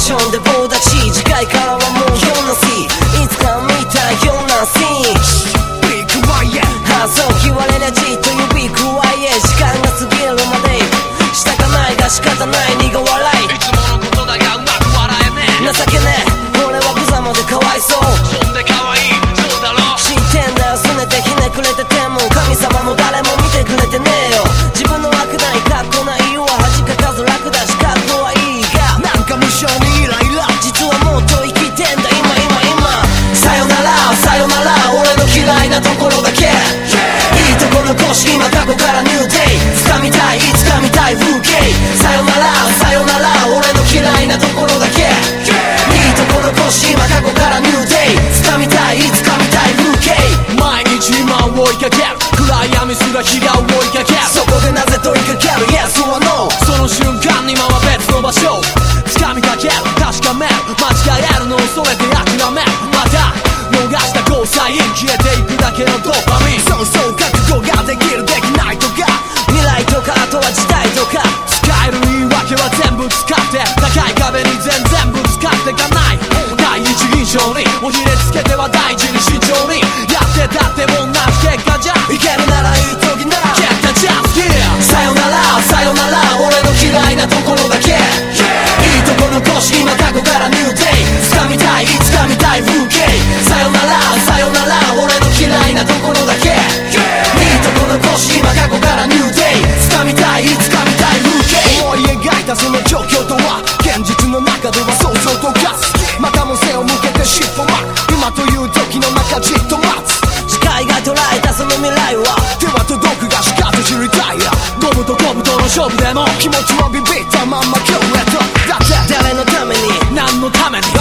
ションで棒立ち、次回からはもうようなし、いつか見たようなシーン。ビッグワイヤーそう言われりゃじっと指くわえ、時間が過ぎるまでしたかないが仕方ない苦笑い、 いつものことだがうまく笑えねえ、 情けねえ俺は無様でかわいそう、 そんで可愛いそうだろ、 知ってんだよすねてひねくれてても神様も誰も見てくれてねえよ、自分の悪ない格好ないは恥かかず楽だし格好はいいがなんか無性にイライラ、実はもっと生きてんだ今さよならさよなら俺の嫌いなところだけ、いいとこ残し今過去からニューデイ掴みたい掴みたい風景、さよならさよなら俺の嫌いなところだけ、いいとこ残し今過去からニューデイ掴みたい掴みたい風景、 毎日今を追いかける暗闇すら日が追いかける、 そこでなぜ問いかける Yes or No、 その瞬間に今は別の場所掴みかける確かめる間違えるのを恐れて諦める、また逃したゴーサイン消えていくだけのドーパミン、 そうそう覚悟ができるできないとか未来とかあとは時代とか使える言い訳は全部使って高い壁に全部使ってかない、第一印象におひれつけては大事に慎重にやってたっても同じ結果じゃいけるならいい時なら Get the chance here、 さよならさよなら俺の嫌いなところだけ、いいとこ残し今過去からニューデイ掴みたい掴みたい風景、さよならさよなら俺の嫌いなところだけ、いいとこ残し今過去からニューデイ掴みたい掴みたい風景、 思い描いたその状況とは現実の中では想像と化す、またも背を向けて尻尾巻く今という時の中じっと待つ、 視界が捉えたその未来は手は届くがしかと知りたいや、 ゴムとゴムとの勝負でも気持ちはビビったまんま今日へとだって誰のために何のために